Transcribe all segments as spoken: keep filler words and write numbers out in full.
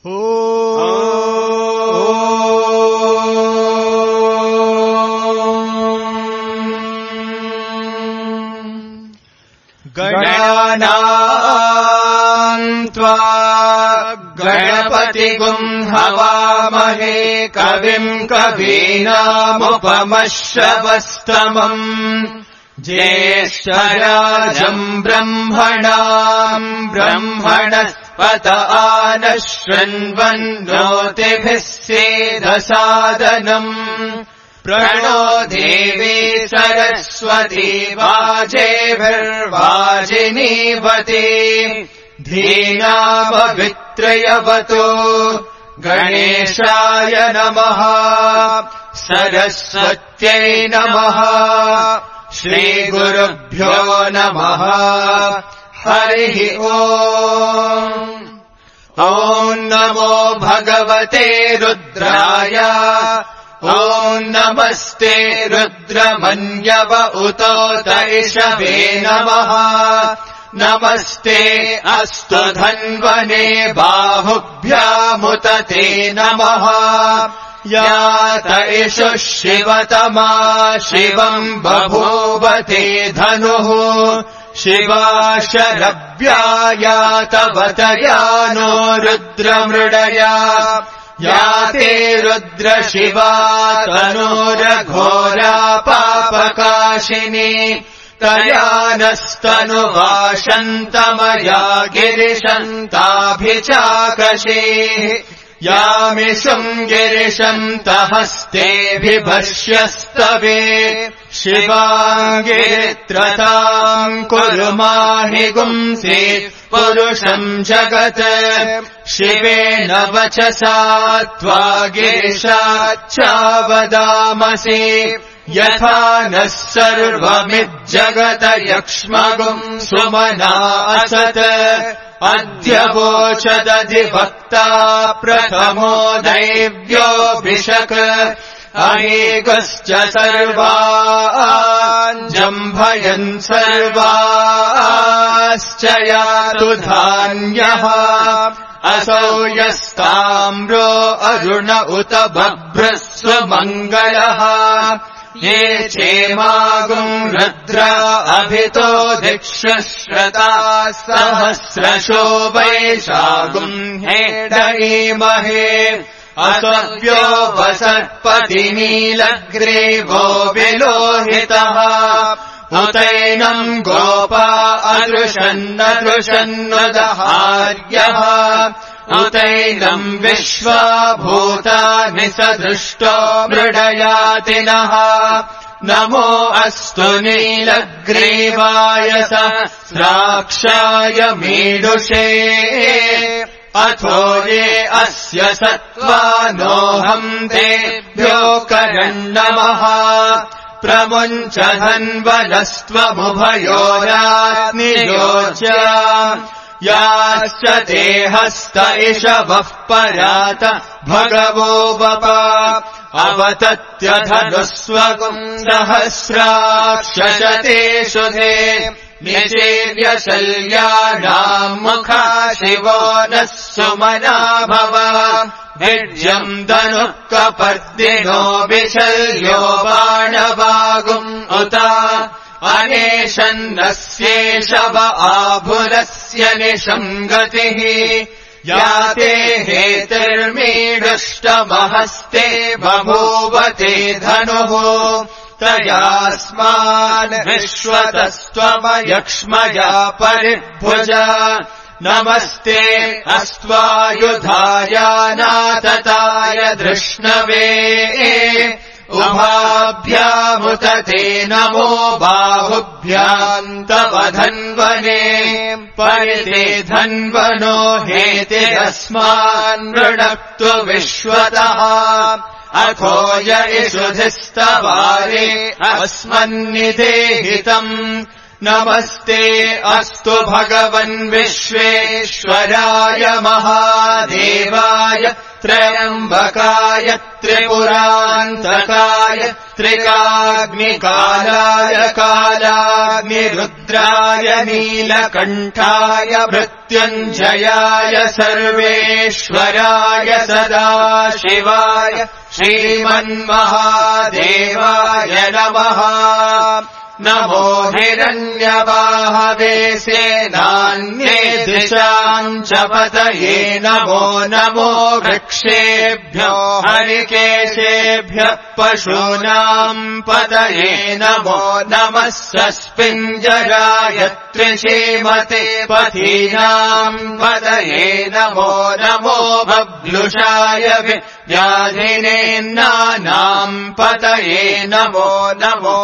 गणानाम् त्वा गणपतिगुम् हवामहे कविम् कवीनामुपमश्रवस्तमम् ज्येष्ठराजम् ब्रह्मणाम् ब्रह्मणस्पत आनः शृण्वन्नोतिभिः सेदसादनम् प्रणो देवी सरस्वती वाजेभिर्वाजिनीवती धीनामवित्रयवतो गणेशाय नमः सरस्वत्यै नमः श्रीगुरुभ्यो नमः हरिः ओम् ॐ नमो भगवते रुद्राय ॐ नमस्ते रुद्रमन्यव उतोत इषवे नमः नमस्ते अस्तु धन्वने बाहुभ्यामुत ते नमः यात इषुः शिवतमा शिवम् बभूवते धनुः शिवा शरव्या यातवतया नो रुद्रमृडया याते रुद्र शिवा तनोरघोरा पापकाशिनी तया नस्तनुवाशन्तमया गिरिशन्ताभिचाकशे यामिषुम् गिरिशन्तहस्तेऽभिभष्यस्तवे शिवाङ्गिरित्रताम् कुरु माहि गुंसि पुरुषम् जगत् शिवेन वचसा त्वा गिरिशाच्चावदामसि यथा नः सर्वमिज्जगत यक्ष्मगुम् सुमना असत् अद्य वोचदधिवक्ता प्रथमो दैव्योऽभिषक् अनेकश्च सर्वान् जम्भयन् सर्वाश्च यातु धान्यः असौ यस्ताम्रो अरुण उत बभ्रस्व मङ्गलः ये चेमागुम् रुद्रा अभितो दिक्षश्रताः सहस्रशो वैशागुम् हेडयीमहे असव्यो वसत्पति नीलग्रीवो विलोहितः उतैनम् गोपा अदृशन्नदृशन्नुदहार्यः उतैनम् विश्वा भूतानि सदृष्टो मृडयातिनः नमो अस्तु नीलग्रीवाय सहस्राक्षाय मीडुषे अथो ये अस्य सत्त्वानोऽहम् तेभ्यो करन्नमः प्रमुञ्च धन्वनस्त्वमुभयोराग्नियोज्य याश्च ते हस्त इषवः परात भगवो वप अवतत्यधनुस्वगुम् सहस्राक्षशते शुधे निचेर्यशल्यानाम् मुखा शिवो नः सुमना भव वीर्यम् धनुः कपर्दिनो विशल्यो बाणवागुम् उत अनेशन्नस्येषव आभुरस्य निषङ्गतिः याते हेतिर्मीडुष्टमहस्ते बभूवते धनुः तयास्मान् विश्वतस्त्वमयक्ष्मया परिभुज नमस्ते अस्त्वायुधायानातताय धृष्णवे उभाभ्यामुत ते नमो बाहुभ्याम् तव धन्वने परिते धन्वनो हेतिरस्मान् मृणक्तु विश्वतः अथो य इषुधिस्तवारे अस्मन्निदेहितम् नमस्ते अस्तु भगवन् विश्वेश्वराय महादेवाय त्र्यम्बकाय त्रिपुरान्तकाय त्रिकाग्निकालाय कालाग्निरुद्राय नीलकण्ठाय मृत्युञ्जयाय सर्वेश्वराय सदाशिवाय श्रीमन्महादेवाय नमः। नमो हिरण्यबाहवे सेनान्ये दिशाम् च पतये नमो नमो वृक्षेभ्यो हरिकेशेभ्यः पशूनाम् पतये नमो नमः सस्पिञ्जराय त्रिशीमते पथीनाम् पतये नमो नमो बभ्लुषाय व्याधिनेन्नानाम् पतये नमो नमो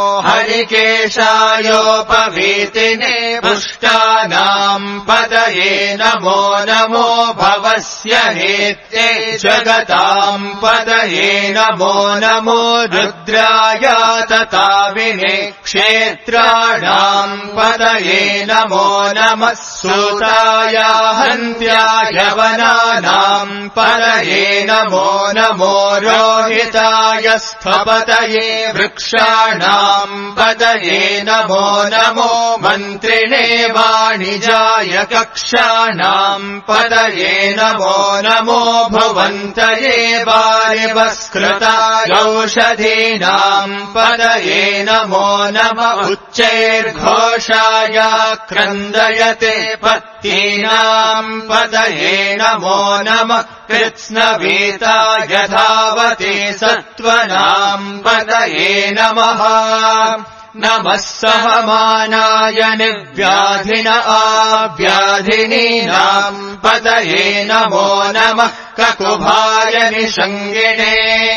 हरिकेशायोपवीतिने पुष्टानाम् पतये नमो नमो भवस्य हेत्ये जगताम् पतये नमो नमो रुद्राय तताविने क्षेत्राणाम् पतये नमो नमः सूताय हन्त्याय वनानाम् पतये नमो नमो रोहिताय स्थपतये वृक्षाणाम् पतये नमो नमो मन्त्रिणे वाणिजाय कक्षाणाम् पतये नमो नमो भुवन्तये वारिवस्कृताय औषधीनाम् पतये नमो नमः उच्चैर्घोषाय क्रन्दयते पत्तीनाम् पतये नमो नमः कृत्स्नवीताय धावते सत्त्वनाम् पतये नमः। नमः सहमानाय निर्व्याधिन आव्याधिनीनाम् पतये नमो नमः ककुभाय निषङ्गिणे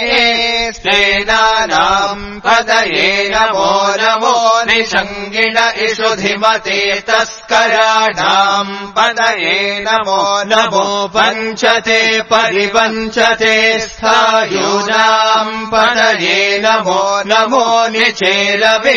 स्तेनानाम् पतये नमो नमो निषङ्गिण इषुधिमते तस्कराणाम् पतये नमो नमो पञ्चते परिपञ्चते स्थायूनाम् पतये नमो नमो निचेरवे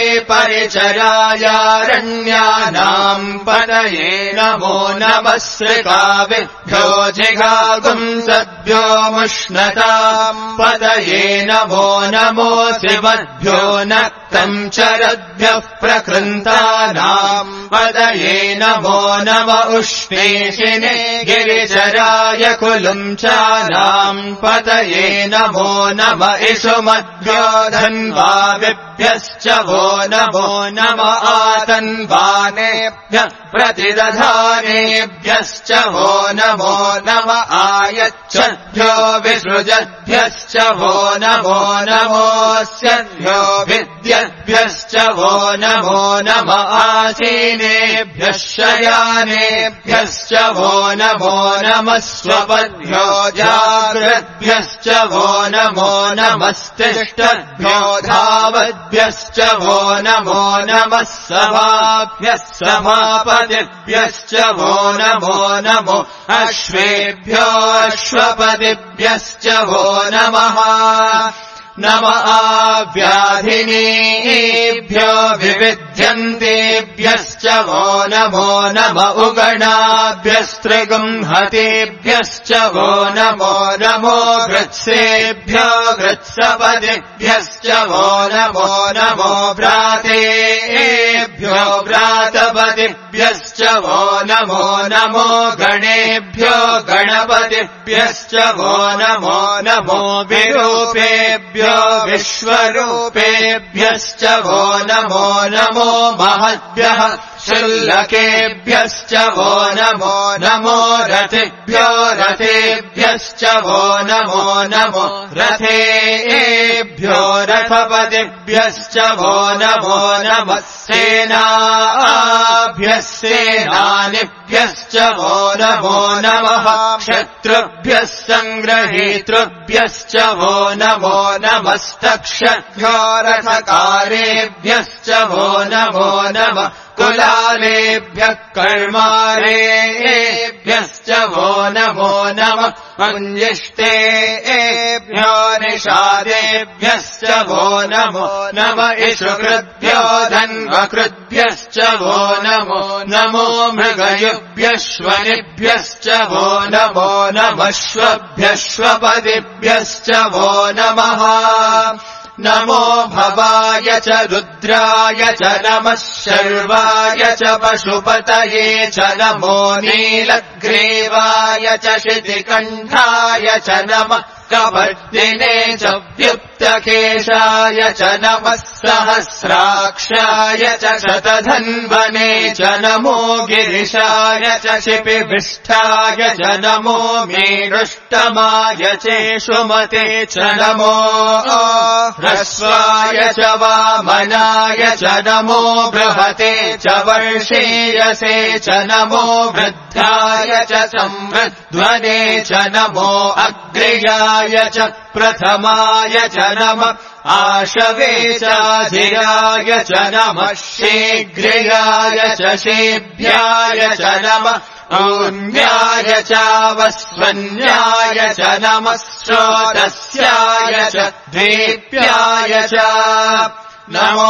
परिचरायारण्यानाम् पतये नमो नमः श्रिकाविभ्यो जिघागुम् सद्भ्यो मुष्णताम् पतये नमो नमो शिवद्भ्यो नक्तम् चरद्भ्यः प्रकृन्तानाम् पतये नमो नम उष्णेशिने गिरिचराय कुलुञ्चानाम् पतये नमो नम इषुमद्भ्यो धन्वाविभ्यश्च वो नमो नम आतन्वानेभ्यः प्रतिदधानेभ्यश्च वो नमो नम आयच्छद्भ्यो विसृजद्भ्यश्च वो नमो नमोऽस्यद्भ्यो विद्यद्भ्यश्च वो नमो नम आसीनेभ्यः शयानेभ्यश्च वो नमो नमः स्वपद्भ्यो जाग्रद्भ्यश्च वो नमो नमस्तिष्ठद्भ्यो धावद्भ्यश्च वो नमो नमः सभाभ्यः सभापतिभ्यश्च वो नमो नमो अश्वेभ्यो अश्वपतिभ्यश्च वो नमः। नम आव्याधिनीभ्यो विविध्यन्तेभ्यश्च वो नमो नम उगणाभ्यस्त्रिगुंहतेभ्यश्च वो नमो नमो गृत्सेभ्यो गृत्सपतिभ्यश्च वो नमो नमो भ्रातेभ्यो भ्रातपतिभ्यश्च वो नमो नमो गणेभ्यो गणपतिभ्यश्च वो नमो नमो विरूपेभ्यो विश्वरूपेभ्यश्च वो नमो नमो महद्भ्यः शुल्लकेभ्यश्च वो नमो नमो रथेभ्यो रथेभ्यश्च वो नमो नमो रथेभ्यो रथपतिभ्यश्च वो नमो नमः सेनाभ्यः सेनानिभ्यश्च वो नमो नमः शत्रुभ्यः सङ्ग्रहीतृभ्यश्च वो नमो नमस्तक्षभ्यो रथकारेभ्यश्च वो नमो नमः कुलालेभ्यः कर्मारेभ्यः देभ्यश्च वो नमो नमः पुञ्जिष्टेभ्यो निषादेभ्यश्च वो नमो नम इषुकृद्भ्यो धन्वकृद्भ्यश्च वो नमो नमो मृगयुभ्यश्वनिभ्यश्च वो नमो नमश्वभ्यश्वपदिभ्यश्च वो नमः नमो भवाय च रुद्राय च नमः शर्वाय च पशुपतये च नमो नीलग्रीवाय च शितिकण्ठाय च नमः कपर्दिने च व्युक्तकेशाय च नमः सहस्राक्षाय च शतधन्वने च नमो गिरिशाय च शिपिविष्ठाय च नमो मेरुष्टमाय चेषुमते च नमो ह्रस्वाय च वामनाय च नमो बृहते च वर्षेयसे च नमो वृद्धाय च संवृध्वने च नमो अग्र्याय च प्रथमाय च नमः आशवे चाधिराय च नमः शीघ्राय च शेभ्याय च नमः ऊर्ण्याय चावस्वन्याय च नमः स्रोतस्याय च द्वीप्याय च नमो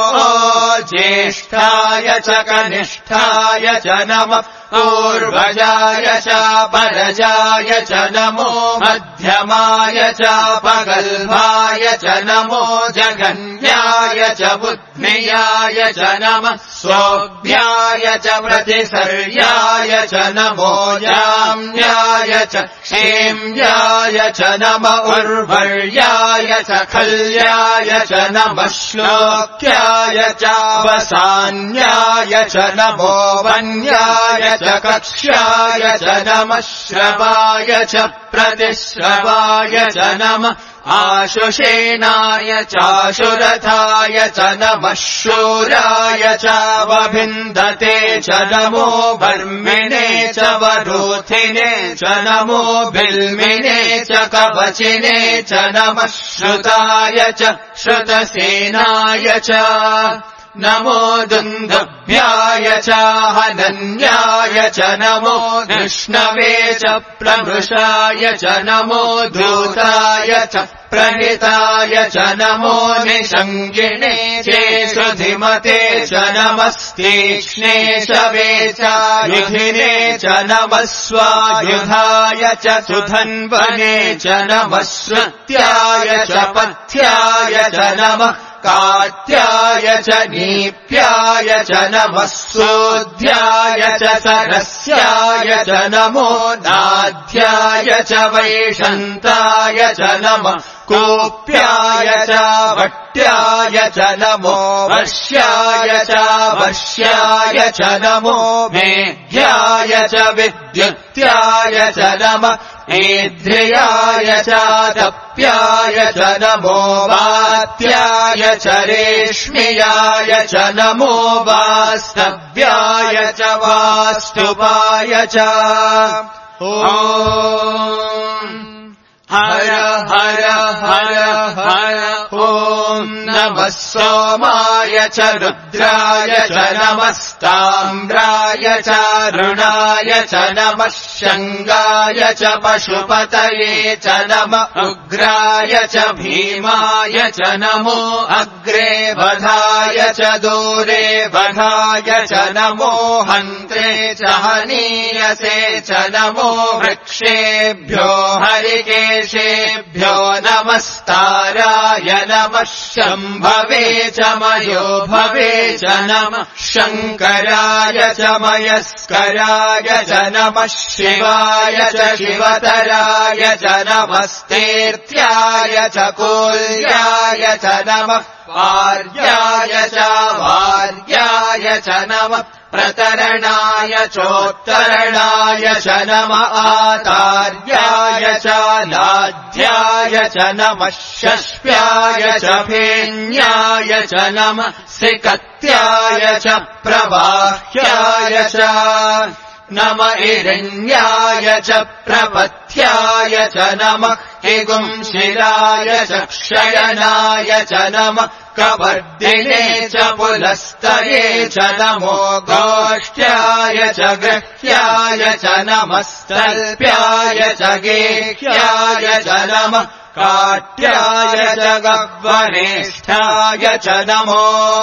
ज्येष्ठाय च कनिष्ठाय च नमः पूर्वजाय च परजाय च नमो मध्यमाय च पगल्भाय च नमो जगन्याय च बुद्ध्याय च नमः स्वभ्याय च प्रतिसर्याय च नमो याम्याय च क्षेम्याय च नम उर्वर्याय च खल्याय च नमः श्लोक्याय च वसान्याय च नमो वन्याय च कक्ष्याय च नमः श्रवाय च प्रतिश्रवाय च नमः आशुषेणाय चाशुरथाय च नमः शूराय च वभिन्दते च नमो वर्मिणे च वरूथिने च नमो बिल्मिने च कवचिने च नमः श्रुताय च श्रुतसेनाय च नमो दुन्दुभ्याय च हनन्याय च नमो विष्णवे च प्रमृषाय च नमो दूताय च प्रणिताय च नमो निषङ्गिणे चेषुधिमते च नमस्तीक्ष्णे शवे च युधिने च नमः स्वायुधाय च सुधन्वने च नमः श्रुत्याय च पथ्याय च नमः कात्याय च नीप्याय च नमः सोऽध्याय च सरस्याय च नमो नाध्याय च वैशन्ताय च नमः कोप्याय च वट्याय च नमो वश्याय च वश्याय च नमो मेघ्याय च विद्युत्याय च नमः ईद्रियाय च तप्याय च नमो वात्याय च रेश्म्याय च नमो वास्तव्याय च वास्तुपाय च ॐ हर हर हर हर ॐ नमः सोमाय च रुद्राय च नमस्ताम्राय च रुणाय च नमः शङ्गाय च पशुपतये च नमः उग्राय च भीमाय च नमो अग्रे वधाय च दूरे वधाय च नमो हन्त्रे च हनीयसे च नमो वृक्षेभ्यो हरिकेशेभ्यो नमस्ताराय नमः शम्भवे च मयोभवे च नमः शङ्कराय च मयस्कराय च नमः शिवाय च शिवतराय च नमस्तीर्थ्याय च कूल्याय च नमः वार्याय च वार्याय च नमः प्रतरणाय चोत्तरणाय च नमः आतार्याय च लाध्याय च नमः शष्प्याय च फेन्याय च नमः सिकत्याय च प्रवाह्याय च नम इरण्याय च प्रपथ्याय च नमः हिगुंशिलाय च क्षयनाय च नमः कवर्दिने च पुलस्तये च नमो गोष्ठ्याय च गृह्याय च नमस्तल्प्याय च गेह्याय च नमः काट्याय च गह्वरेष्ठाय च नमो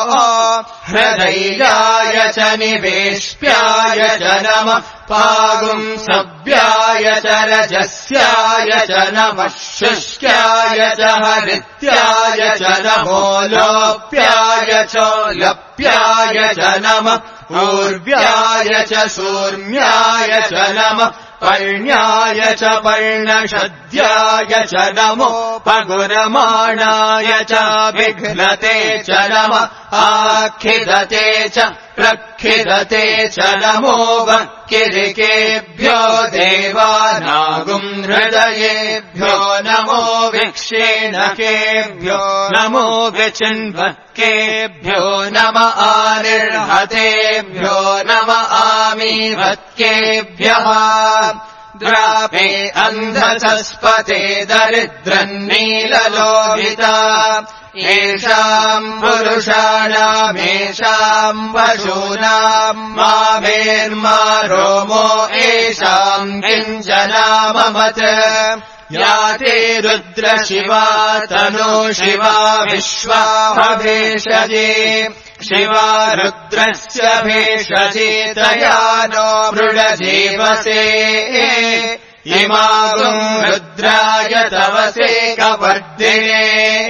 हृदयाय च निवेश्याय च नमः पागुंसव्याय च रजस्याय च नमः शुष्क्याय च हरित्याय च नमो लोप्याय च लप्याय च नमः ऊर्व्याय च सूर्म्याय च नमः पर्ण्याय च पर्णशद्याय च नमो पगुरमाणाय च विघ्नते च नमः आखिदते च प्रखिदते च नमो वक्किरिकेभ्यो देवानागुं हृदयेभ्यो नमो विक्षेणकेभ्यो नमो विचिन्वत्केभ्यो नम आनिर्हतेभ्यो नम आमीवत्केभ्यः द्रापे अन्धसस्पते दरिद्रन्नीललोहिता येषाम् पुरुषाणामेषाम् पशूनाम् मा भेर्मा रोमो येषाम् किञ्चनाममत् याते रुद्रशिवा तनो शिवा विश्वाभेषजे शिवा रुद्रस्य भेषजे तया नो मृडजीवसे इमागुम् रुद्राय तवसे कवर्दिने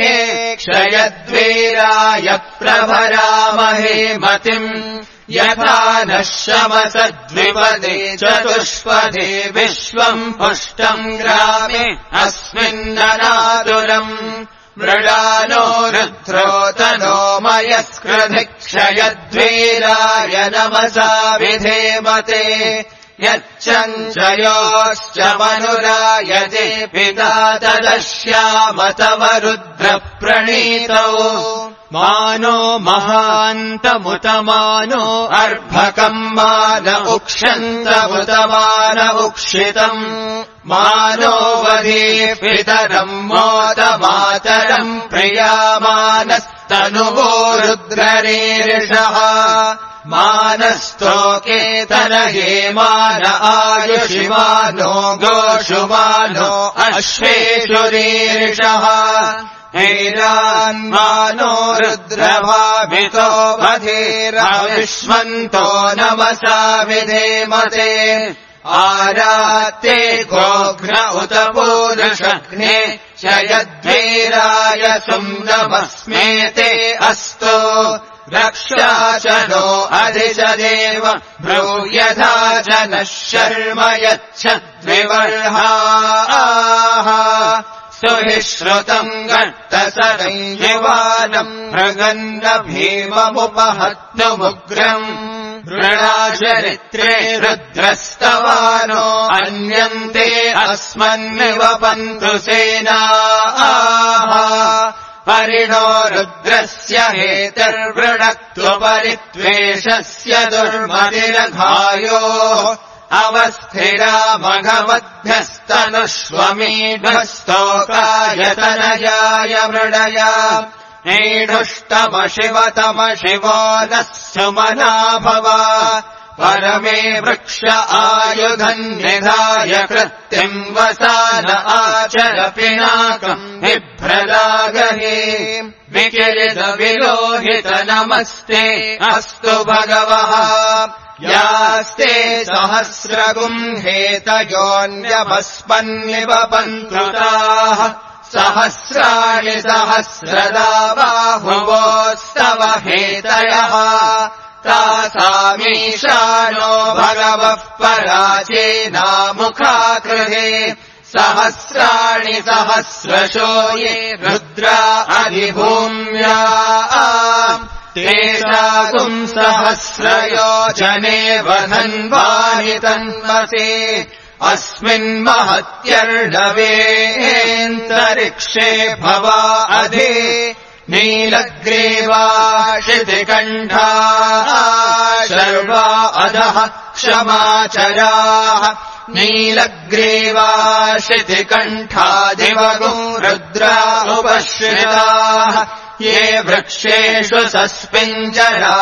क्षयद्वीराय प्रभरामहे मतिम् यथा नः शमसद्विपदे चतुष्पदे विश्वम् पुष्टम् ग्रामे अस्मिन्ननातुरम् मृडानो रुद्रो तनो मयस्कृधि क्षयद्वीराय नमसा विधेमते यच्चञ्चयोश्च मनुरायते पिता तदश्याम तव रुद्रप्रणीतौ मानो महान्तमुतमानो अर्भकम् मान उक्षन्तमुतमान उक्षितम् मानो वधे पितरम् मोदमातरम् प्रियामानस्तनुवो रुद्ररीर्षः मानस्तोकेतन हेमान आयुषिमानो गोषुमानो अश्वेषुरीर्षः हैरान्मानो रुद्रभावितो वधेरविष्मन्तो नमसा विधेमते आरात्ते गोघ्न उत पूरुषघ्ने शयद्वीराय सुम्नमस्मेते अस्तु रक्षा च नो अधिशदेव ब्रूयथा च नः शर्म यच्छद्विवर्हाः सुहिश्रुतम् गर्तसंयुवानम् मृगन्न भीममुपहत्तुमुग्रम् मृणाचरित्रे रुद्रस्तवानो अन्यन्ते अस्मन्निवपन्तु सेनाः परिणो रुद्रस्य हेतर्वृणक्त्वपरित्वेषस्य दुर्मतिरघायोः अवस्थिरा मघवद्भ्यस्तनुष्वमीढस्तोकायतनयाय मृडया नीढुष्टमशिवतमशिवो नः सुमना भव परमे वृक्ष आयुधम् निधाय कृत्तिम् वसान आचर पिनाकम् बिभ्रदागहे विकिरित विलोहित नमस्ते अस्तु भगवः यास्ते सहस्रगुम्हेतयोऽन्यभस्मन्निवपन्तृताः सहस्राणि सहस्रदा बाहुवोस्तव हेतयः तासामीशानो भगवः पराचेनामुखाकृहे सहस्राणि सहस्रशो ये रुद्रा अधिभूम्या तेषागुम् सहस्रयोजने वधन्वानि तन्मसे अस्मिन्महत्यर्णवेऽन्तरिक्षे भवा अधे नीलग्रीवा शितिकण्ठा शर्वा अधः क्षमाचराः नीलग्रीवाशितिकण्ठादिवगो रुद्रा उपश्रिताः ये वृक्षेषु सस्पिञ्जरा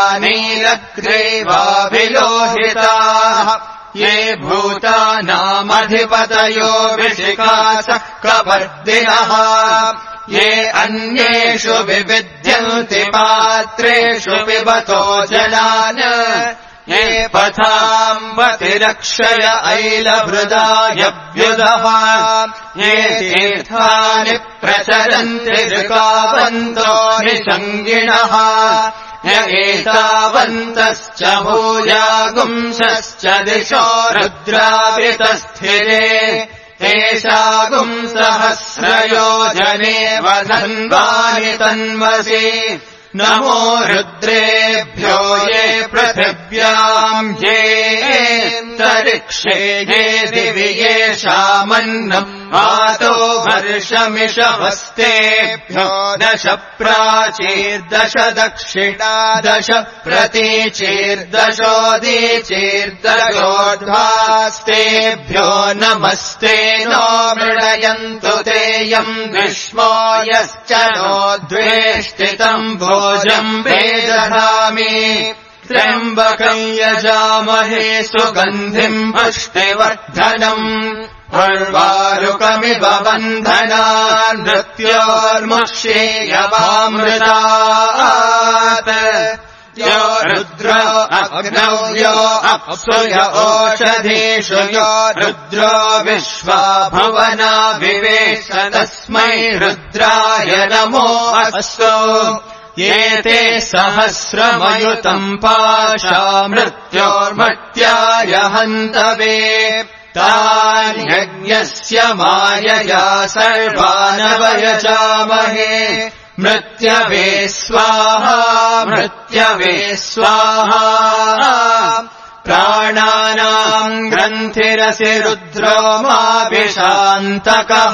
नीलग्रीवाभिलोहिताः ये भूतानामधिपतयो विशिखासः कपर्दिनः ये अन्येषु विविध्यन्ति पात्रेषु पिबतो जलान् ये पथाम्बतिरक्षय ऐलभृदायव्युदः ये तीर्थानि प्रचरन्ति ऋकावन्तो निसङ्गिणः य एतावन्तश्च भूयागुंसश्च दिशो रुद्रावृतस्थिरे तेषागुंसहस्रयोजने वधन्वानि तन्वसि नमो रुद्रेभ्यो ये पृथिव्याम् ये तरिक्षे ये दिवि येषामन्नम् आतो वर्षमिषवस्तेभ्यो दश प्राचीर्दश दक्षिणा दश प्रतीचीर्दशोदीचीर्दशोर्ध्वास्तेभ्यो नमस्ते नो मृडयन्तु तेयम् विश्वो यश्च नो द्वेष्टितम् भोजम् वेदधामि त्र्यम्बकम् यजामहे सुगन्धिम् पुष्टिवर्धनम् उर्वारुकमिव बन्धनान् मृत्योर्मुक्षीयवामृतात् यो रुद्रो अग्नौ यो अप्सु य ओषधीषु यो रुद्रो विश्वा भुवना विवेश तस्मै रुद्राय नमो अस्तु ये ते सहस्रमयुतम् पाशा मृत्योर्मर्त्याय हन्तवे तान्यज्ञस्य मायया सर्वानवयजामहे मृत्यवे स्वाहा मृत्यवे स्वाहा प्राणानाम् ग्रन्थिरसि रुद्रो माभिशान्तकः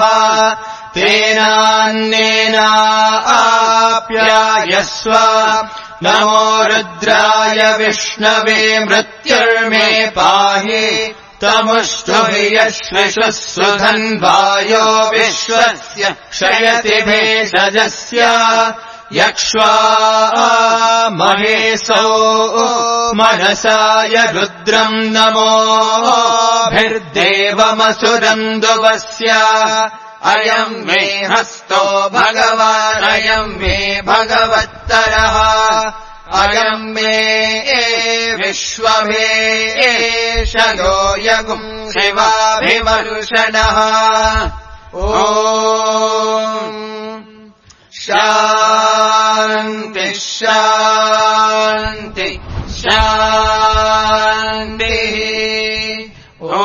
तेनान्नेनाप्यायस्व नमो रुद्राय विष्णवे मृत्युर्मे पाहि तमुष्टुभियश्विषुः सुधन्वायो विश्वस्य क्षयति भेषजस्य यक्ष्वा महेशो मनसाय रुद्रम् नमोभिर्देवमसुरम् दुवस्य अयम् मे हस्तो भगवान् अयम् मे भगवत्तरः अयम् मे विश्वभेशयो यगुम् शिवाभिमर्शनः ॐ शान्ति शान्ति शान्तिः ॐ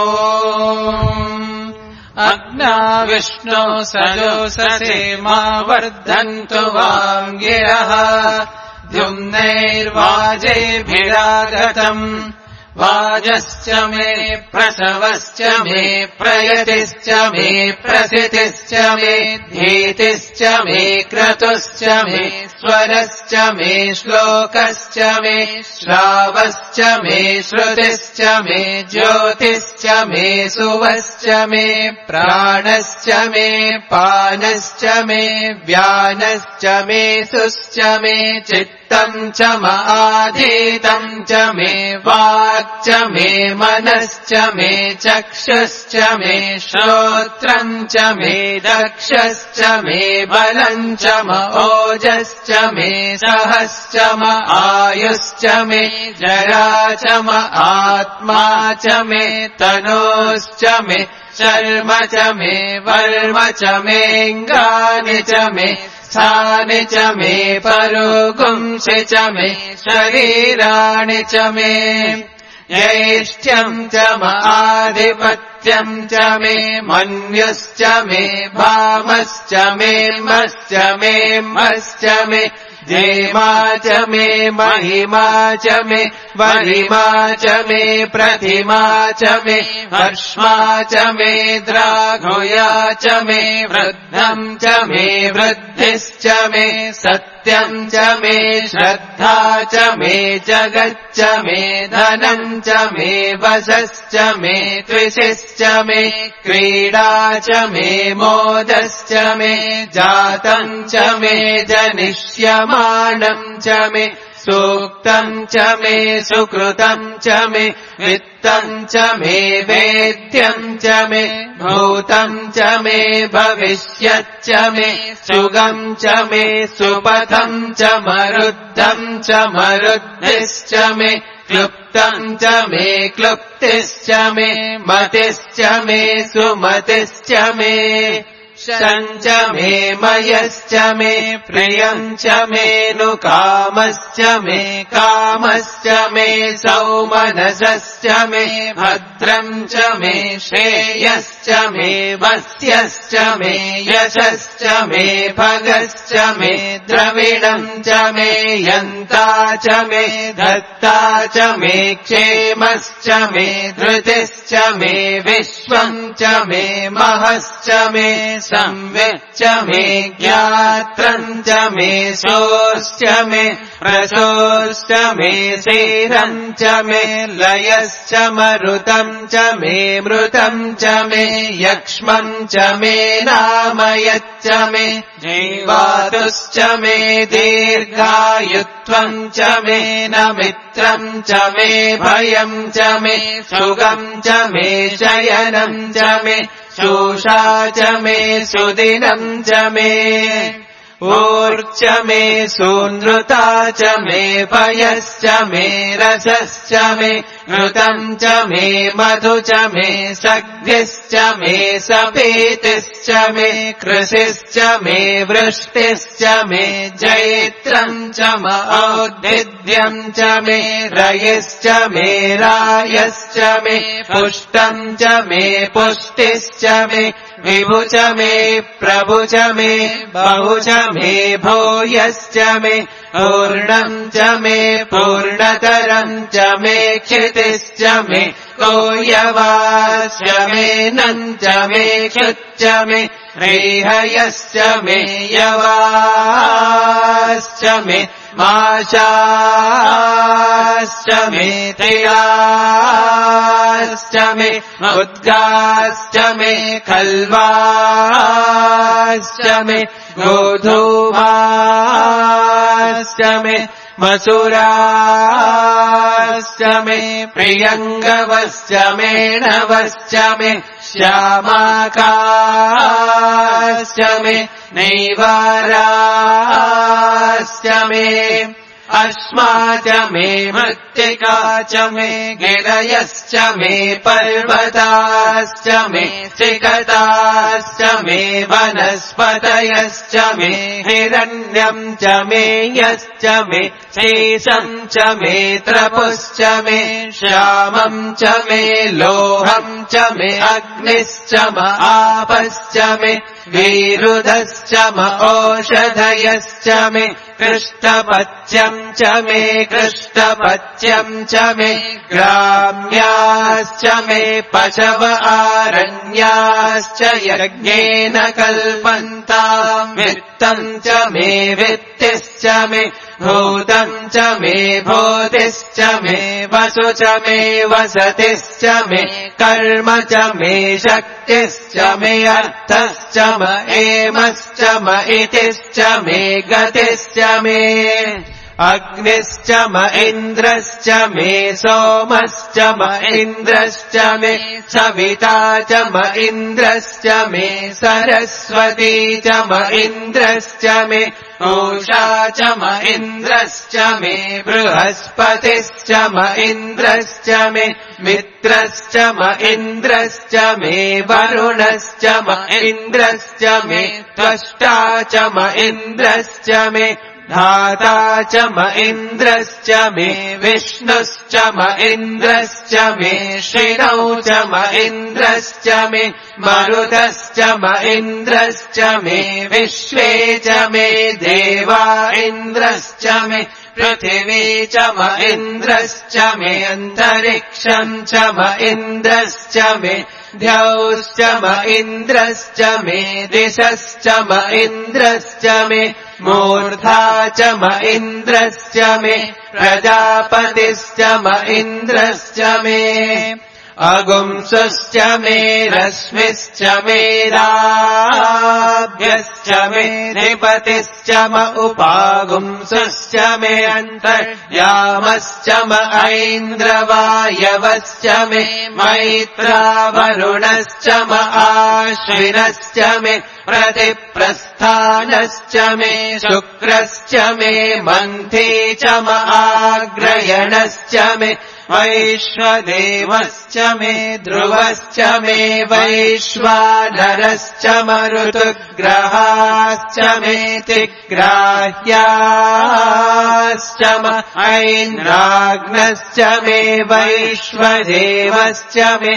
अग्ना विष्णो सजोषसे मा वर्धन्तु वाङ्गिरः द्युम्नैर्वाजेभिरागतम् वाजश्च मे प्रसवश्च मे प्रयतिश्च मे प्रसितिश्च मे धीतिश्च मे क्रतुश्च मे स्वरश्च मे श्लोकश्च मे श्रावश्च मे श्रुतिश्च मे ज्योतिश्च मे सुवश्च मे प्राणश्च मे पानश्च मे व्यानश्च मे सुश्च मे चित्तम् च माधीतम् च मे वाक् च मे मनश्च मे चक्षुश्च मे श्रोत्रम् च मे दक्षश्च मे बलम् च म ओजश्च मे सहश्च म आयुश्च मे जरा च म आत्मा च मे तनोश्च मे शर्म च मे वर्म च मेऽङ्गानि च मे स्थानि च मे परोगुंसि च मे शरीराणि च मे यैष्ठ्यम् च म आधिपत्यम् च मे मन्युश्च मे भामश्च मे मश्च मे मश्च मे जेमा च मे महिमा च मे वरिमा च मे प्रतिमा च मे वर्ष्मा च मे द्राघुया च मे वृद्धम् च मे वृद्धिश्च मे सत्यम् च मे श्रद्धा च मे जगच्च मे धनम् च मे वशश्च मे त्विषिश्च मे क्रीडा च मे मोदश्च मे जातम् च मे जनिष्यमाणम् च मे सूक्तम् च मे सुकृतम् च मे वित्तम् च मे वेद्यम् च मे भूतम् च मे भविष्यच्च मे सुगम् च मे सुपथम् च मरुद्धम् च मरुद्धिश्च मे क्लुप्तम् च मे क्लुप्तिश्च मे मतिश्च मे सुमतिश्च मे शञ्च मे मयश्च मे प्रियम् च मे नु कामश्च मे कामश्च मे सौमनसश्च मे भद्रम् च मे श्रेयश्च मे वस्यश्च मे यशश्च मे भगश्च मे द्रविणम् च मे यन्ता च मे धत्ता च मे क्षेमश्च मे धृतिश्च मे विश्वम् च मे महश्च मे संविच्च मे ज्ञात्रम् च मे सोऽश्च मे प्रसोऽश्च मे सीरम् च मे लयश्च मरुतम् च मे मृतम् च मे यक्ष्मम् च मे नामयच्च मे जीवातुश्च मे दीर्घायुत्वम् च मे न मित्रम् च मे भयम् च मे सुगम् च मे शयनम् च मे शोषा च मे सुदिनम् च मे ऊर्च मे सूनृता च मे पयश्च मे रसश्च मे घृतम् च मे मधु च मे सग्धिश्च मे सपेतिश्च मे कृषिश्च मे वृष्टिश्च मे जैत्रम् च मौद्भिद्यम् च मे रयिश्च मे रायश्च मे पुष्टम् च मे पुष्टिश्च मे विभु च मे प्रभु च मे बहु च मे भूयश्च मे पूर्णम् च मे पूर्णतरम् च मे क्षितिश्च मे कोयवाश्च मे नम् च मे क्षुच्च मे रेहयश्च मे यवाश्च मे माशाश्च मे त्रियाश्च मे उद्गाश्च मे खल्वाश्च मे गोधूमाश्च मे मसुराश्च मे प्रियङ्गवश्च मे नवश्च मे श्यामाकाश्च मे नैवाराश्च मे अश्मा च मे मृत्तिका च मे गिरयश्च मे पर्वताश्च मे चिकटाश्च मे वनस्पतयश्च मे हिरण्यम् च मे यश्च मे शेषम् च मे त्रपुश्च मे श्यामम् च मे लोहम् च मे अग्निश्च म आपश्च मे वीरुधश्च म ओषधयश्च मे कृष्णपच्यम् च मे कृष्णपच्यम् च मे ग्राम्याश्च मे पशव आरण्याश्च यज्ञेन कल्पन्ताम् वित्तम् च मे वित्तिश्च मे भूतम् च मे भूतिश्च मे वसु च मे वसतिश्च मे कर्म च मे शक्तिश्च मे अर्थश्च म एमश्च म इतिश्च मे गतिश्च मे अग्निश्च म इन्द्रश्च मे सोमश्च म इन्द्रश्च मे सविता च म इन्द्रश्च मे सरस्वती च म इन्द्रश्च मे उषा च म इन्द्रश्च मे बृहस्पतिश्च म इन्द्रश्च मे मित्रश्च म इन्द्रश्च मे वरुणश्च म इन्द्रश्च मे त्वष्टा च म इन्द्रश्च मे धाता च म इन्द्रश्च मे विष्णुश्च म इन्द्रश्च मे श्रिणौ च म इन्द्रश्च मे मरुतश्च म इन्द्रश्च मे विश्वे च मे देवा इन्द्रश्च मे पृथिवी च म इन्द्रश्च मे अन्तरिक्षम् च म इन्द्रश्च मे द्यौश्च म इन्द्रश्च मे दिशश्च म इन्द्रश्च मे मूर्धा च म इन्द्रश्च मे प्रजापतिश्च म इन्द्रश्च मे अगुंसश्च मे रश्मिश्च मे राभ्यश्च मे निपतिश्च म उपागुंसश्च मे अन्तर्यामश्च म ऐन्द्रवायवश्च मे मैत्रावरुणश्च म आश्विनश्च मे प्रतिप्रस्थानश्च मे शुक्रश्च मे मन्थे च म आग्रयणश्च मे वैश्वदेवश्च मे ध्रुवश्च मे वैश्वानरश्च मरुतुग्रहाश्च मे तिग्राह्याश्च म ऐन्द्राग्नश्च मे वैश्वदेवश्च मे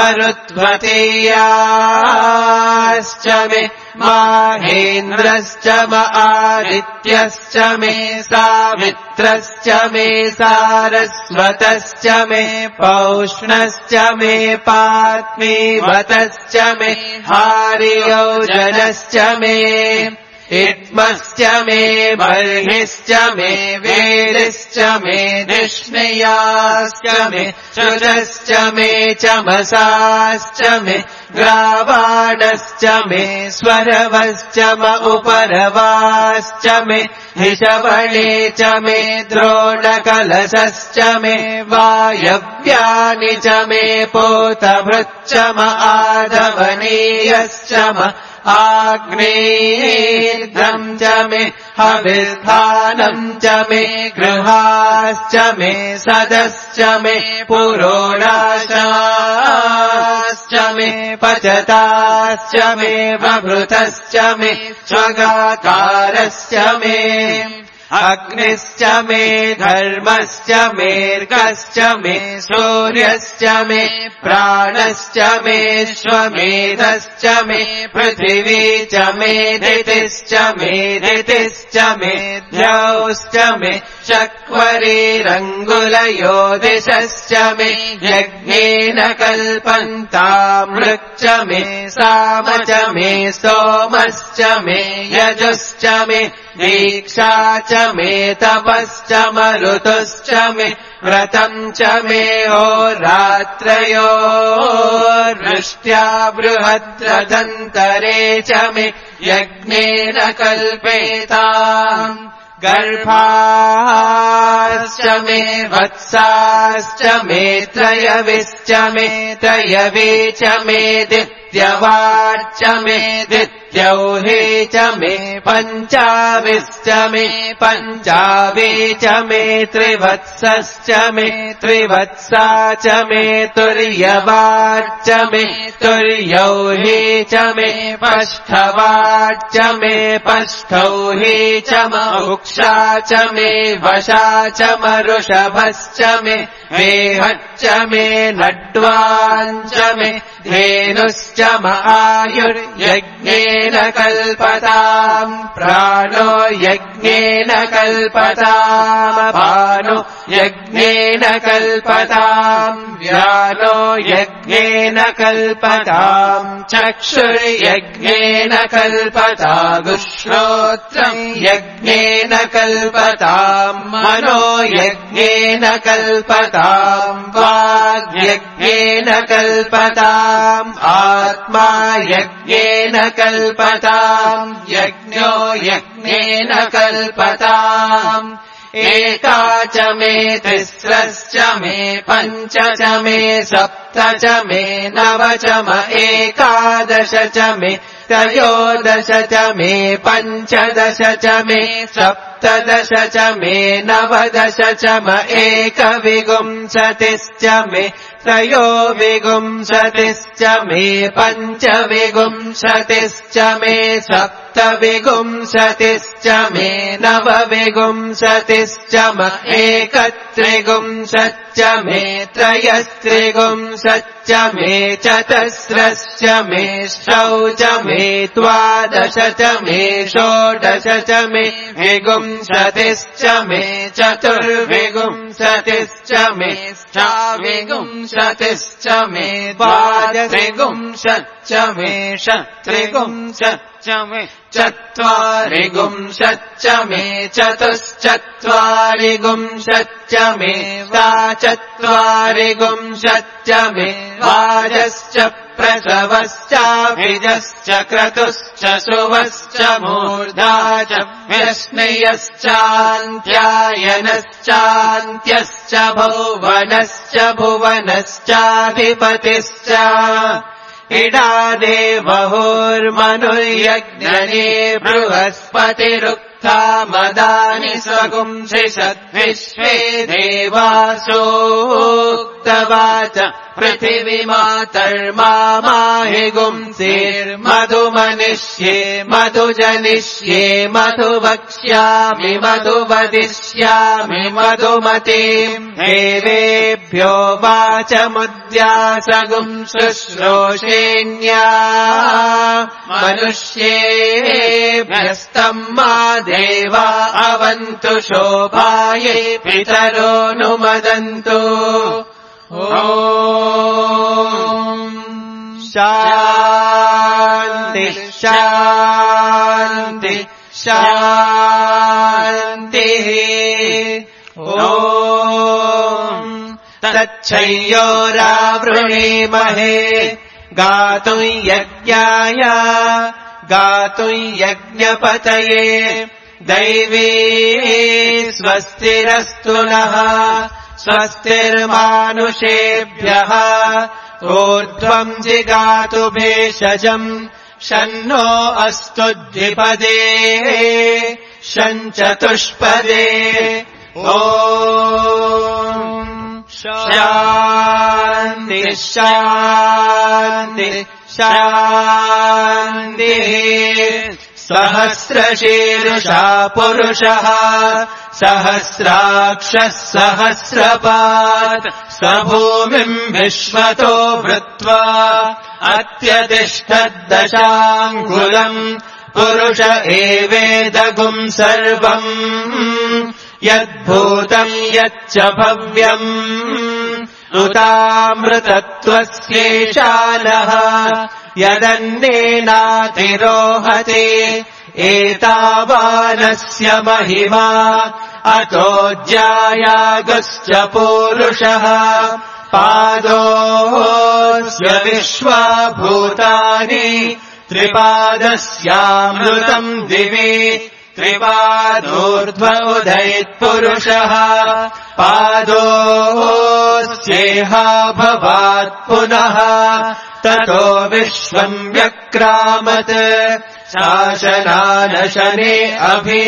मरुत्वतीयाश्च मे माहेन्द्रश्च म आदित्यश्च मे सावित्रश्च मे सारस्वतश्च मे पौष्णश्च मे पात्मीवतश्च मे हार्योजनश्च मे इत्मश्च मे बर्हिश्च मे वेदिश्च मे धिष्णयाश्च मे श्रुतश्च मे चमसाश्च मे ग्रावाणश्च मे स्वरवश्च म उपरवाश्च मे हिषवणे च मे द्रोणकलशश्च मे वायव्यानि च मे पोतभृच्च म आधवनीयश्च म आग्नेयेर्ध्रम् च मे हविर्धानम् च मे गृहाश्च मे सदश्च मे पुरोडाशाश्च मे पचताश्च मे बभृतश्च मे स्वगाकारश्च मे अग्निश्च मे धर्मश्च मेऽर्कश्च मे सूर्यश्च मे प्राणश्च मे श्वमेधश्च मे पृथिवी च मे दितिश्च मे दितिश्च मे द्यौश्च मे शक्वरीरङ्गुलयो दिशश्च मे यज्ञेन कल्पन्तामृक् मे साम च मे सोमश्च मे यजुश्च मे दीक्षा च मे तपश्च मरुतुश्च मे व्रतम् च मे होरात्रयोर्वृष्ट्या बृहद्रथन्तरे च मे यज्ञेन कल्पेताम् गर्भाश्च मे वत्साश्च मे त्रयविश्च मे त्रयवे च मे दित्यवार्च मे दित्यौहे च मे पञ्चाविश्च मे पञ्चावे च मे त्रिवत्सश्च मे त्रिवत्सा च मे तुर्यवार्च मे तुर्यौहे च मे पष्ठवार्च मे पष्ठौहे च मुक्षा च मे वशा च मरुषभश्च मे वेहच्च मे नड्वाञ्च मे धेनुश्च म आयुर्यज्ञेन कल्पताम् प्राणो यज्ञेन कल्पताम् पानो यज्ञेन कल्पताम् व्यानो यज्ञेन कल्पताम् चक्षुर्यज्ञेन कल्पताम् श्रोत्रम् यज्ञेन कल्पताम् मनो यज्ञेन कल्पताम् वाग्यज्ञेन कल्पताम् आत्मा यज्ञेन कल्पताम् यज्ञो यज्ञेन कल्पताम् एका च मे तिस्रश्च मे पञ्च च मे सप्त च मे नव च म एकादश च मे त्रयोदश च मे पञ्चदश च मे सप्तदश च मे नवदश च म एकविंशतिश्च मे त्रयो विगुंसतिश्च मे पञ्चविगुंसतिश्च मे सप्तविगुंसतिश्च मे नवविगुंसतिश्च म एकत्रिगुंसच्च मे त्रयस्त्रिगुंसच्च मे चतस्रश्च मे षौच मे द्वादश च मे षोडश च मे विगुंसतिश्च मे चतुर्विगुंसतिश्च मे षट्विगुंसतिश्च मे द्वादशविगुंसच्च मे षट्त्रिगुंसच्च मे चत्वारिगुंसच्च मे चतुश्चत्वारिगुंसच्च मे चत्वारिगुंसच्च मे वाजश्च प्रसवश्चाभिजश्च क्रतुश्च सुवश्च मूर्धा च व्यश्नयश्चान्त्यायनश्चान्त्यश्च भुवनश्च भुवनश्चाधिपतिश्च इडादेवहुर्मनुर्यज्ञने बृहस्पतिरुक्था मदानि स्वगुंसिषद्विश्वे देवासोक्तवाच पृथिवीमातर्माहि गुंसिर्मधुमनिष्ये मधुजनिष्ये मधुवक्ष्यामि मधुवदिष्यामि मधुमतीम् देवेभ्यो वाचमुद्यासगुं शुश्रूषेण्या मनुष्येभ्यस्तम् मा देवा अवन्तु शोभायै पितरो नुमदन्तु ॐ शान्ति शान्ति शान्तिः ॐ तच्छयोरावृणीमहे गातुं यज्ञाय गातुं यज्ञपतये दैवी स्वस्तिरस्तु नः स्वस्तिर्मानुषेभ्यः ऊर्ध्वम् जिगातु भेषजम् शन्नो अस्तु द्विपदे शञ्चतुष्पदे ॐ शान्ति शान्ति शान्तिः सहस्रशीर्षा पुरुषः सहस्राक्षः सहस्रपात् स भूमिम् विश्वतो भृत्वा अत्यतिष्ठद्दशाङ्गुलम् पुरुष एवेदगुम् सर्वम् यद्भूतम् यच्च भव्यम् उतामृतत्वस्येशानः यदन्नेनातिरोहते एतावानस्य महिमा अतो ज्यायागश्च पूरुषः पादोऽस्य विश्वाभूतानि त्रिपादस्यामृतम् दिवि त्रिपादोर्ध्व उदयत्पुरुषः पादोऽस्येहा भवात् पुनः ततो विश्वम् व्यक्रामत् शासनानशने अभि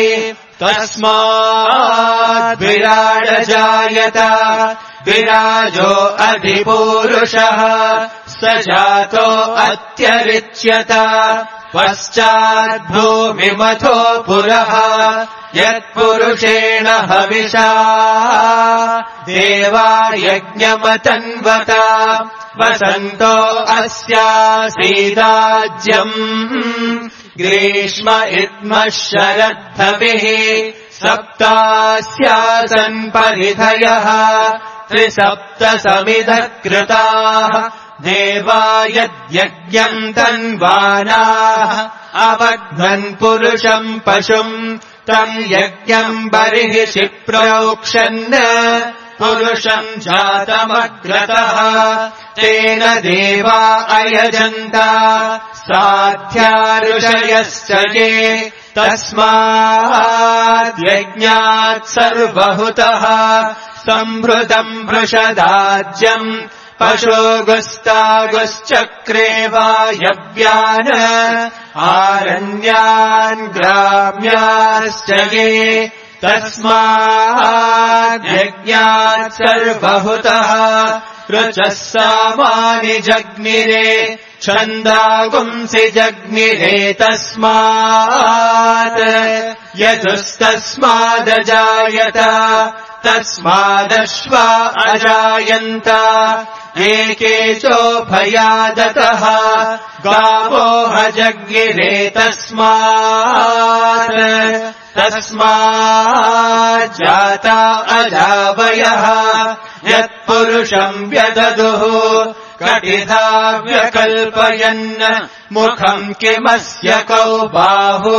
तस्माद् विराड जायत विराजो अधिपूरुषः स जातो अत्यरिच्यत पश्चाद्भूमिमथो पुरः यत्पुरुषेण हविषा देवा यज्ञमतन्वत वसन्तो अस्यासीदाज्यम् ग्रीष्म इद्मः शरद्धविः सप्तास्यासन् परिधयः त्रिसप्तसमिधः कृताः देवा यद्यज्ञम् तन्वानाः अवध्वन् पुरुषम् पशुम् तम् यज्ञम् बर्हिषि प्रोक्षन् पुरुषम् जातमग्रतः तेन देवा अयजन्त साध्या ऋषयश्च ये तस्माद्यज्ञात् सर्वहुतः सम्भृतम् वृषदाज्यम् पशुगुस्तागुश्चक्रे वायव्यान् आरण्यान् ग्राम्याश्च ये तस्माद्यज्ञात् सर्वभूतः ऋचः सामानि जग्निरे छन्दागुंसि जग्निरे तस्मात् यजुस्तस्मादजायत तस्मादश्वा अजायन्त एके चोभयादतः गावो हजग्निरे तस्मात् तस्माज्जाता अजावयः यत्पुरुषम् व्यददुः कटिधा व्यकल्पयन् मुखम् किमस्य कौ बाहु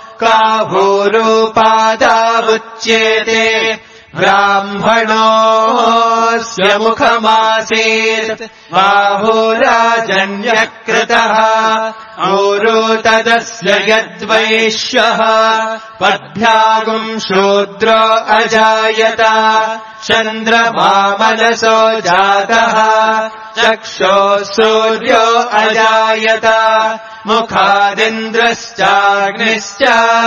काहूरूपादावुच्येते ब्राह्मणोऽस्य मुखमासीत् बाहुराजन्यकृतः औरो तदस्य यद्वैश्यः पद्भ्यागुम् शूद्रो अजायत चन्द्रमा मनसो जातः चक्षुः सूर्यो अजायत मुखादिन्द्रश्चाग्निश्च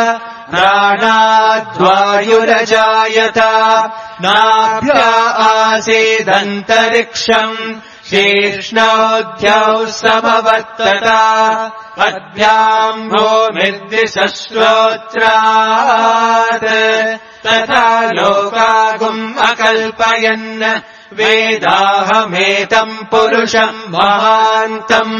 प्राणाद्वायुरजायत नाभ्या आसीदन्तरिक्षम् शीर्ष्णोऽध्यौ समवर्तत पद्भ्याम् भूमिर्दिशश्रोत्रात् तथा लोकागुम् अकल्पयन् वेदाहमेतम् पुरुषम् महान्तम्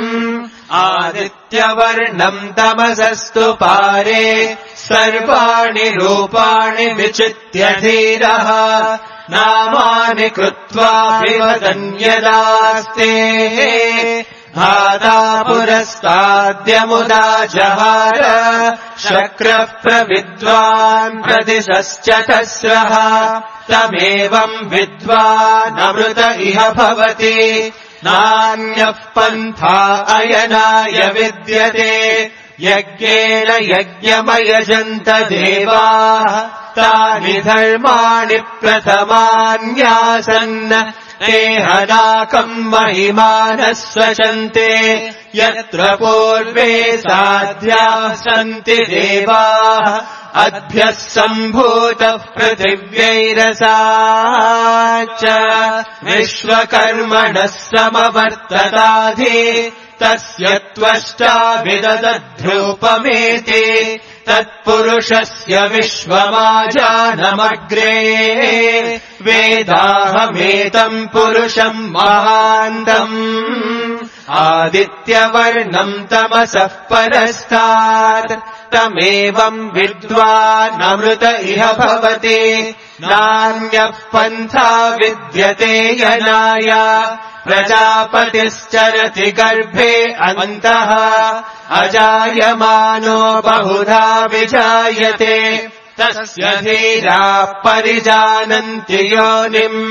आदित्यवर्णम् तमसस्तु पारे सर्वाणि रूपाणि विचित्य धीरः नामानि कृत्वा विवदन्यदास्ते भादा पुरस्ताद्यमुदा जहार शक्रः प्रविद्वान् प्रदिशश्चतस्रः तमेवम् विद्वानमृत इह भवति नान्यः पन्था अयनाय विद्यते यज्ञेन यज्ञमयजन्त देवाः तानि धर्माणि प्रथमान्यासन् ते हनाकम् महिमानः स्वचन्ते यत्र पूर्वे साध्याः सन्ति देवाः अद्भ्यः सम्भूतः पृथिव्यैरसा च विश्वकर्मणः समवर्तताधि तस्य त्वष्टा विददध्रूपमेति तत्पुरुषस्य विश्वमाजानमग्रे वेदाहमेतम् पुरुषम् महान्तम् आदित्यवर्णम् तमसः परस्तात् तमेवम् विद्वानमृत इह भवति नान्यः पन्था विद्यते यनाय प्रजापतिश्चरति गर्भे अन्तः अजायमानो बहुधा विजायते तस्य धीराः परिजानन्ति योनिम्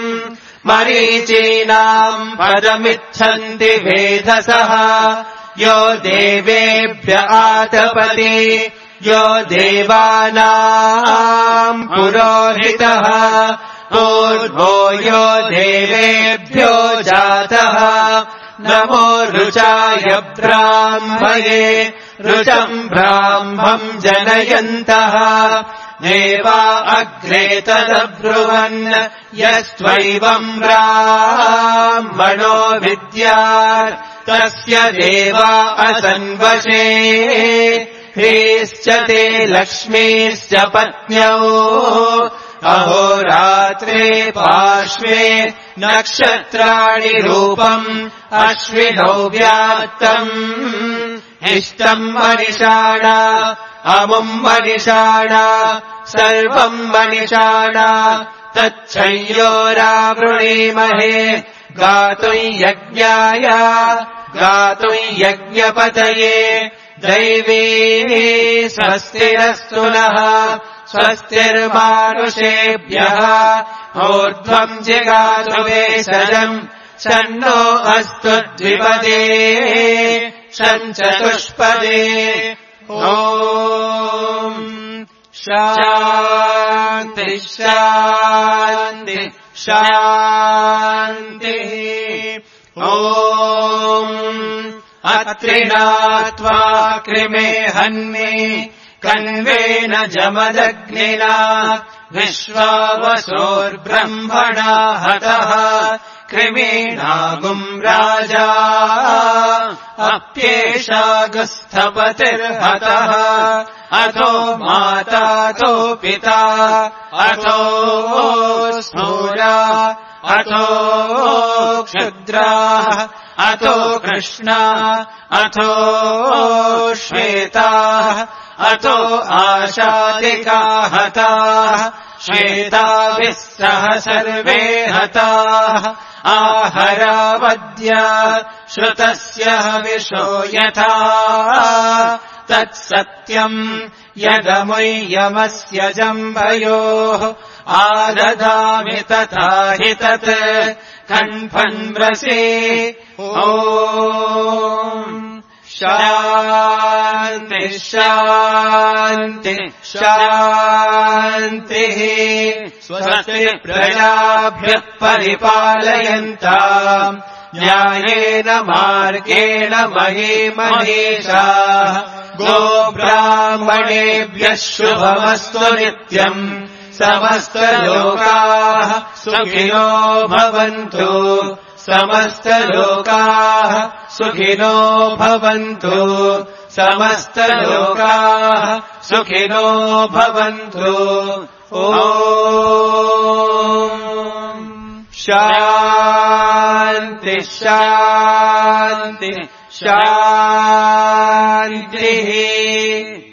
मरीचीनाम् पदमिच्छन्ति वेधसः यो देवेभ्य आतपति यो देवानाम् पुरोहितः पूर्वो यो देवेभ्यो जातः नमो ऋचाय ब्राह्मये ऋचम् ब्राह्मम् जनयन्तः देवा अग्रे तदब्रुवन् यस्त्वैवम् ब्राह्मणो विद्यात् तस्य देवा असन्वशे ह्रीश्च ते लक्ष्मीश्च पत्न्यौ अहोरात्रे पार्श्वे नक्षत्राणि रूपम् अश्विनौ व्यात्तम् इष्टम् मनिषाणा अमुम् मनिषाणा सर्वम् मनिषाणा तच्छयोरावृणीमहे गातुम् यज्ञाय गातुम् यज्ञपतये दैवी स्वस्तिरस्तु नः स्वस्तिर्मानुषेभ्यः ऊर्ध्वम् जिगातु वेशजम् शन्नो अस्तु द्विपदे शञ्चतुष्पदे ॐ शान्ति शान्ति शान्तिः ॐ अत्रिणा त्वा कृमे हन्मि कण्वेन जमदग्निना विश्वावसोर्ब्रह्मणा हतः कृमीणागुम् राजा अप्येषागुस्थपतिर्हतः अथो मातातो पिता अथो स्थूला अथो क्षुद्राः अथो कृष्णा अथो श्वेताः अथो आशादिका हताः श्वेताभिः सह सर्वे हताः आहरावद्या श्रुतस्य हविषो यथा तत्सत्यम् यदमुय्यमस्य जम्भयोः आददामि तथा हि तत् कण्ठन्व्रसे ॐ शान्ति शान्ति शान्तिः स्वस्ति प्रजाभ्यः परिपालयन्ताम् न्यायेन मार्गेण महीमहेशाः गोब्राह्मणेभ्यः शुभमस्तु नित्यम् समस्तलोकाः सुखिनो भवन्तु समस्तलोकाः सुखिनो भवन्तु समस्तलोकाः सुखिनो भवन्तु ॐ शान्ति शान्ति शान्तिः।